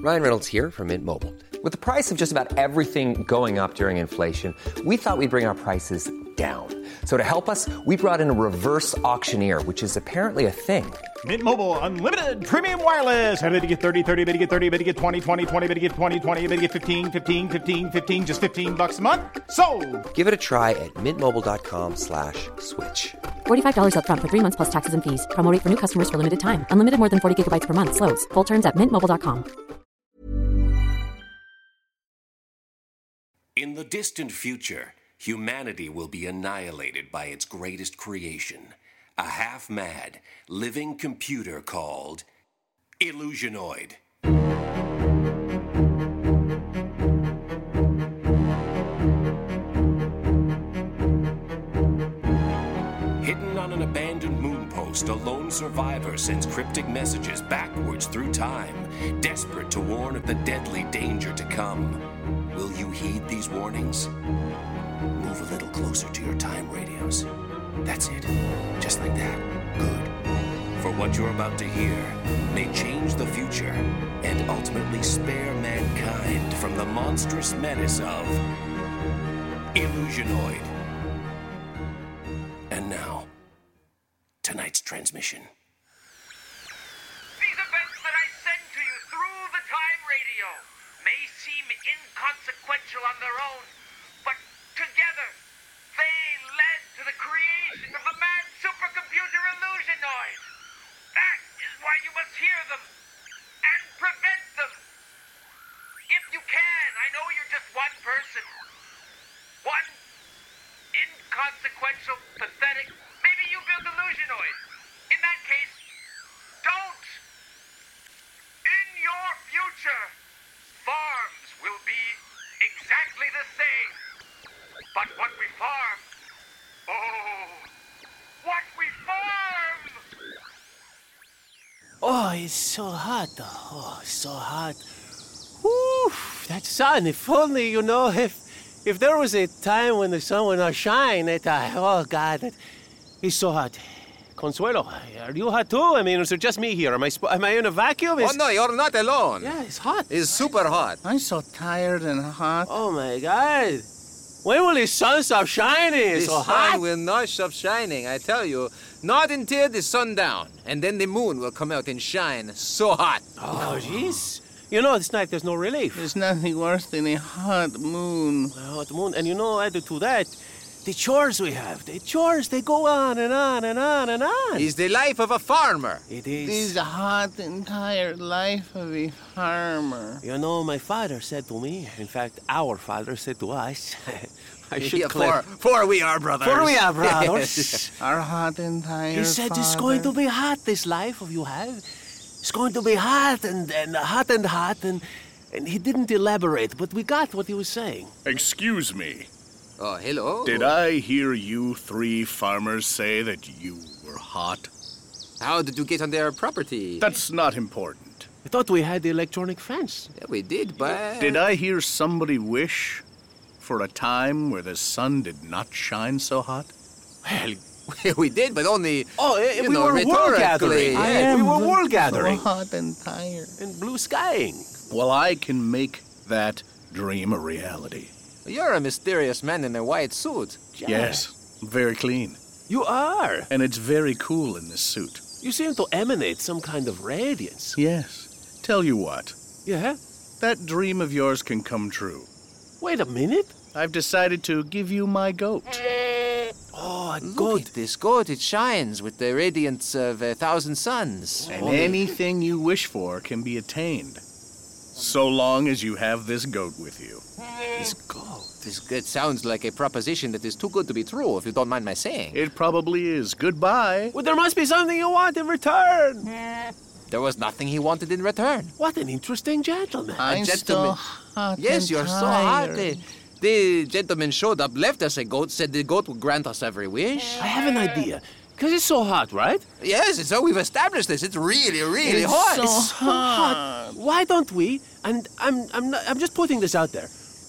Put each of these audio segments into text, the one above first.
Ryan Reynolds here from Mint Mobile. With the price of just about everything going up during inflation, we thought we'd bring our prices down. So to help us, we brought in a reverse auctioneer, which is apparently a thing. Mint Mobile Unlimited Premium Wireless. How to get 30, 30, bit to get 30, bit to get 20, 20, 20, bit to get 20, 20, bit to get 15, 15, 15, 15, just $15 a month? Sold! Give it a try at mintmobile.com/switch. $45 up front for 3 months plus taxes and fees. Promo rate for new customers for limited time. Unlimited more than 40 gigabytes per month. Slows full terms at mintmobile.com. In the distant future, humanity will be annihilated by its greatest creation, a half-mad, living computer called Illusionoid. Hidden on an abandoned moon post, a lone survivor sends cryptic messages backwards through time, desperate to warn of the deadly danger to come. Will you heed these warnings? Move a little closer to your time radios. That's it. Just like that. Good. For what you're about to hear may change the future and ultimately spare mankind from the monstrous menace of Illusionoid. And now, tonight's transmission. These events that I send to you through the time radio may seem inconsequential on their own, but together they led to the creation of the mad supercomputer Illusionoid. That is why you must hear them and prevent them. If you can, I know you're just one person. One inconsequential, pathetic, maybe you build Illusionoid. In that case, don't. In your future, farms will be exactly the same. But what we farm, what we farm! Oh, it's so hot. Oh, so hot. Whew, that sun, if only, if there was a time when the sun would not shine, oh, God, it's so hot. Consuelo, are you hot too? I mean, is it just me here? Am I in a vacuum? Oh, no, you're not alone. Yeah, it's hot. It's super hot. I'm so tired and hot. Oh, my God. When will the sun stop shining? It's so The hot. sun will not stop shining, I tell you. Not until the sundown. And then the moon will come out and shine so hot. Oh, jeez. This night there's no relief. There's nothing worse than a hot moon. Hot moon. And added to that, the chores we have. The chores, they go on and on and on and on. It's the life of a farmer. It This is. is the hot and tired life of a farmer. My father said to me, in fact, our father said to us, I should For we are brothers. For we are brothers. Our hot and tired He said it's father. going to be hot, this life of you have. It's going to be hot and hot and hot, and he didn't elaborate, but we got what he was saying. Excuse me. Oh, hello. Did I hear you three farmers say that you were hot? How did you get on their property? That's not important. I thought we had the electronic fence. Yeah, we did, but... Did I hear somebody wish for a time where the sun did not shine so hot? Well, we did, but only... we were wool gathering. Yeah. We were wool gathering. So hot and tired. And blue skying. Well, I can make that dream a reality. You're a mysterious man in a white suit. Yes, very clean. You are. And it's very cool in this suit. You seem to emanate some kind of radiance. Yes. Tell you what, Yeah? that dream of yours can come true. Wait a minute. I've decided to give you my goat. Oh, Look good. at this goat. It shines with the radiance of 1,000 suns. And anything you wish for can be attained. So long as you have this goat with you. This goat. This good sounds like a proposition that is too good to be true, if you don't mind my saying. It probably is. Goodbye. Well, there must be something you want in return. There was nothing he wanted in return. What an interesting gentleman. I'm gentleman. still hot Yes, and you're so hot. tired. The gentleman showed up, left us a goat, said the goat would grant us every wish. I have an idea. Because it's so hot, right? Yes, so we've established this. It's really, really It's hot. so It's so hot. Why don't we, and I'm just putting this out there,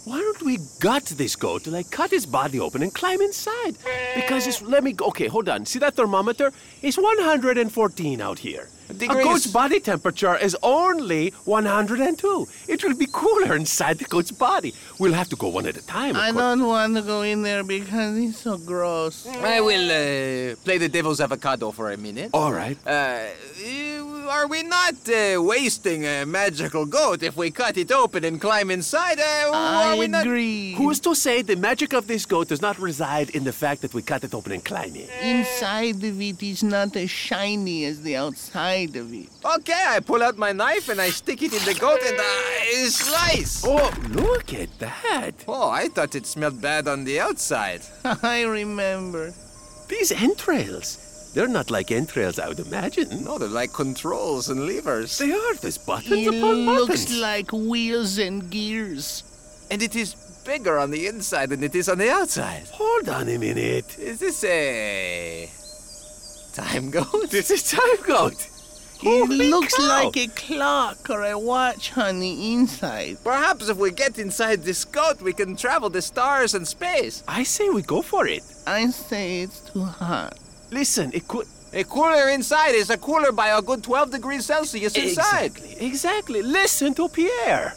Why don't we gut this goat, like cut his body open and climb inside? Because okay, hold on. See that thermometer? It's 114 out here. A goat's body temperature is only 102. It will be cooler inside the goat's body. We'll have to go one at a time. I don't want to go in there because it's so gross. I will play the devil's avocado for a minute. All right. Are we not wasting a magical goat if we cut it open and climb inside? I agree. Who's to say the magic of this goat does not reside in the fact that we cut it open and climb in? Inside of it is not as shiny as the outside of it. Okay, I pull out my knife and I stick it in the goat and I slice. Oh, look at that. Oh, I thought it smelled bad on the outside. I remember. These entrails. They're not like entrails I would imagine. No, they're like controls and levers. They are. There's buttons It upon looks buttons. like wheels and gears. And it is bigger on the inside than it is on the outside. Hold on a minute. Is this a time goat? This is time goat. It Holy looks cow. like a clock or a watch on the inside. Perhaps if we get inside this goat, we can travel the stars and space. I say we go for it. I say it's too hot. Listen, it could... A cooler inside is a cooler by a good 12 degrees Celsius inside. Exactly. Listen to Pierre.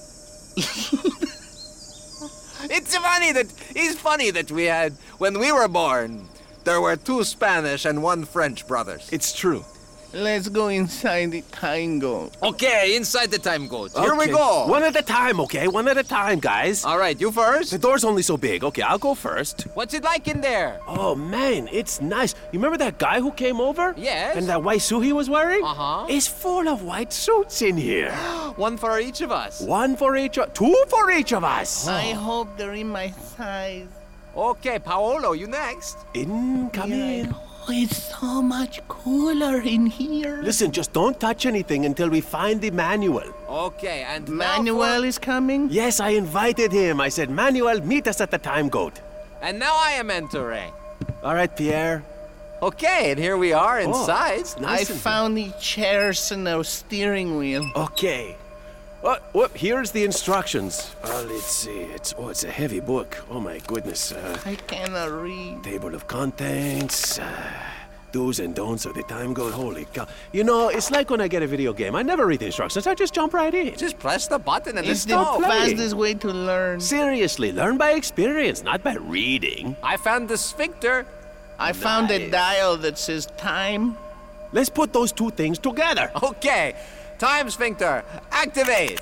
It's funny that we had, when we were born, there were 2 Spanish and 1 French brothers. It's true. Let's go inside the time goat. Okay, inside the time goat. Here we Okay. go. One at a time, okay? One at a time, guys. All right, you first. The door's only so big. Okay, I'll go first. What's it like in there? Oh, man, it's nice. You remember that guy who came over? Yes. And that white suit he was wearing? Uh-huh. It's full of white suits in here. One for each of us. One for each of... 2 for each of us. I hope they're in my size. Okay, Paolo, you next. Come in. Oh, it's so much cooler in here. Listen, just don't touch anything until we find the manual. Okay, and now Manuel is coming? Yes, I invited him. I said, Manuel, meet us at the time goat. And now I am entering. All right, Pierre. Okay, and here we are inside. It's nice I and- found the chairs and a steering wheel. Okay. Here's the instructions. Let's see. It's a heavy book. Oh, my goodness. I cannot read. Table of contents. Do's and don'ts of the time goat. Holy cow. You know, it's like when I get a video game. I never read the instructions. I just jump right in. Just press the button and It's it's the go. fastest way to learn. Seriously, learn by experience, not by reading. I found the sphincter. I found a Nice. dial that says time. Let's put those 2 things together. Okay, time sphincter, activate.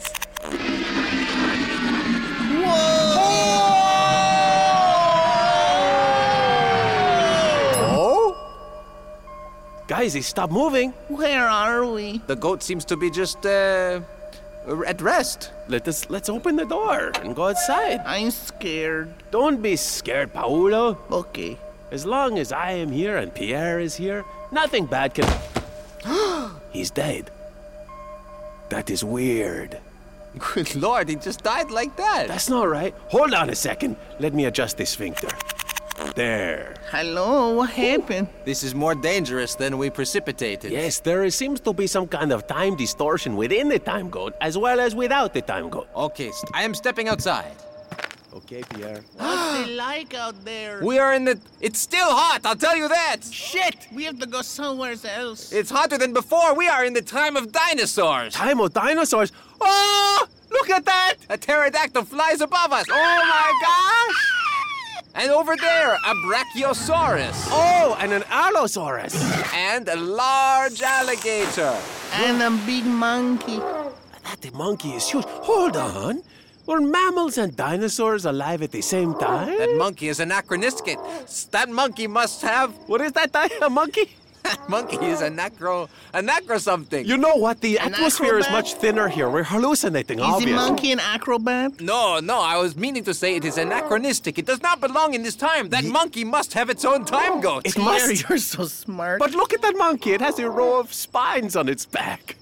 Oh? Guys, he stopped moving. Where are we? The goat seems to be just at rest. Let's open the door and go outside. I'm scared. Don't be scared, Paolo. Okay. As long as I am here and Pierre is here, nothing bad can... He's dead. That is weird. Good Lord, he just died like that. That's not right. Hold on a second. Let me adjust this sphincter. There. Hello, what happened? This is more dangerous than we precipitated. Yes, seems to be some kind of time distortion within the time goat as well as without the time goat. Okay, I am stepping outside. Okay, Pierre. What's it like out there? We are in the... It's still hot, I'll tell you that. Shit! We have to go somewhere else. It's hotter than before. We are in the time of dinosaurs. Time of dinosaurs. Oh, look at that. A pterodactyl flies above us. Oh my gosh! And over there, a brachiosaurus. Oh, and an Allosaurus. And a large alligator. And a big monkey. That monkey is huge. Hold on. Were mammals and dinosaurs alive at the same time? That monkey is anachronistic. That monkey must have... What is that? A monkey? That monkey is a necro something. You know what? The An atmosphere is acrobat? much thinner here. We're hallucinating, Is obviously. the monkey an acrobat? No, I was meaning to say it is anachronistic. It does not belong in this time. That monkey must have its own time goat. It Pierre, must. you're so smart. But look at that monkey. It has a row of spines on its back.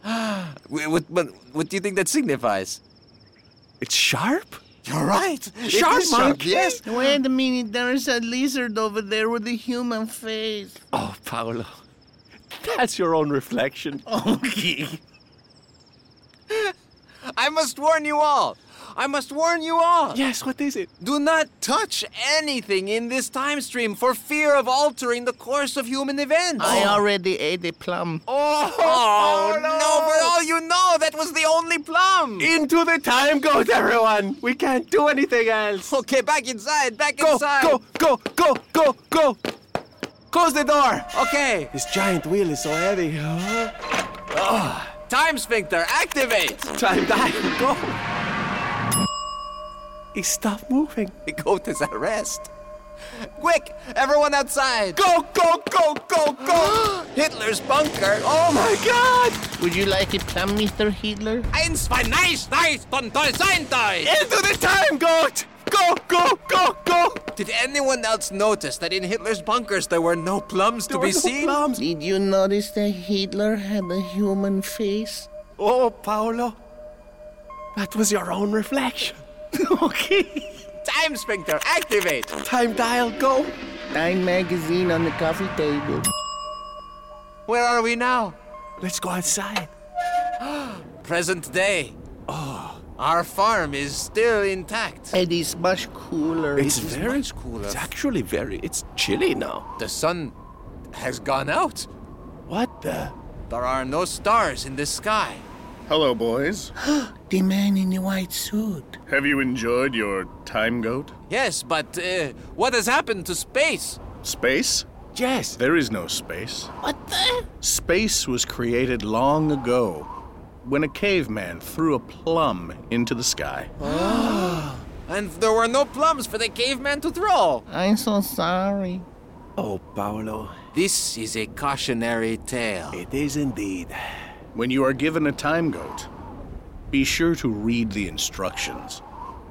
What do you think that signifies? It's sharp? You're right. Sharp It is monkey? yes. Wait a minute, there's a lizard over there with a human face. Oh, Paolo. That's your own reflection. Okay. I must warn you all. I must warn you all. Yes, what is it? Do not touch anything in this time stream for fear of altering the course of human events. I already ate a plum. Oh, no, for all you know, that was the only plum. Into the time goat, everyone. We can't do anything else. Okay, back inside, Go, inside. go. Close the door. Okay, This giant wheel is so heavy. time sphincter, activate. Time dial, go. He stopped moving. The goat is at rest. Quick, everyone outside. Go. Hitler's bunker. Oh my God. Would you like a plum, Mr. Hitler? Eins, zwei, nice, toll, sein, Into the time goat. Go. Did anyone else notice that in Hitler's bunkers there were no plums to be seen? Plums. Did you notice that Hitler had a human face? Oh, Paolo. That was your own reflection. Okay. Time sphincter, activate. Time dial, go. Time magazine on the coffee table. Where are we now? Let's go outside. Present day. Our farm is still intact. It is much cooler. It's much cooler. It's actually it's chilly now. The sun has gone out. What the? There are no stars in the sky. Hello, boys. The man in the white suit. Have you enjoyed your time goat? Yes, but what has happened to space? Space? Yes. There is no space. What the? Space was created long ago when a caveman threw a plum into the sky. And there were no plums for the caveman to throw. I'm so sorry. Oh, Paolo. This is a cautionary tale. It is indeed. When you are given a time goat, be sure to read the instructions.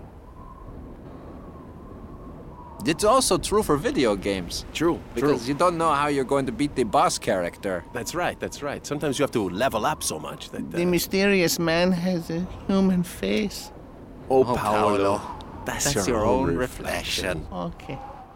It's also true for video games. True. Because you don't know how you're going to beat the boss character. That's right. Sometimes you have to level up so much that... The mysterious man has a human face. Oh, Paolo. Paolo. That's your own reflection. Okay.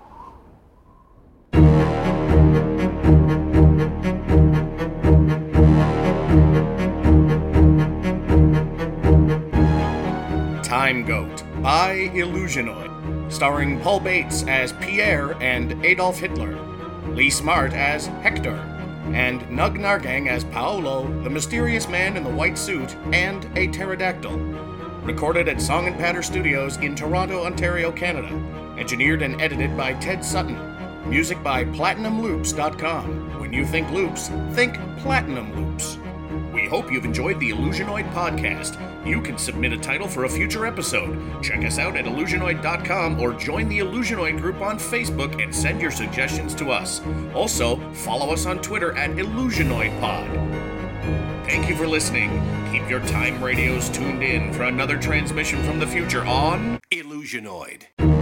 Time Goat by Illusionoid, starring Paul Bates as Pierre and Adolf Hitler, Lee Smart as Hector, and Nug Nargang as Paolo, the mysterious man in the white suit, and a pterodactyl. Recorded at Song and Patter Studios in Toronto, Ontario, Canada. Engineered and edited by Ted Sutton. Music by PlatinumLoops.com. When you think loops, think Platinum Loops. We hope you've enjoyed the Illusionoid podcast. You can submit a title for a future episode. Check us out at Illusionoid.com or join the Illusionoid group on Facebook and send your suggestions to us. Also, follow us on Twitter at IllusionoidPod. Thank you for listening. Keep your time radios tuned in for another transmission from the future on Illusionoid.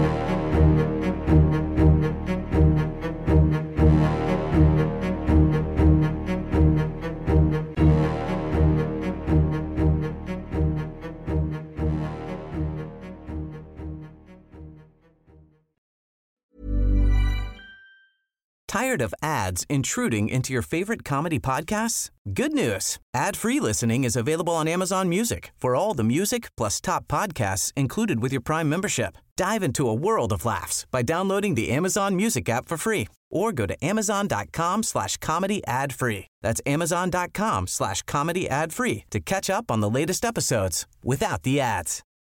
Tired of ads intruding into your favorite comedy podcasts? Good news. Ad-free listening is available on Amazon Music for all the music plus top podcasts included with your Prime membership. Dive into a world of laughs by downloading the Amazon Music app for free or go to amazon.com/comedy ad-free. That's amazon.com/comedy ad-free to catch up on the latest episodes without the ads.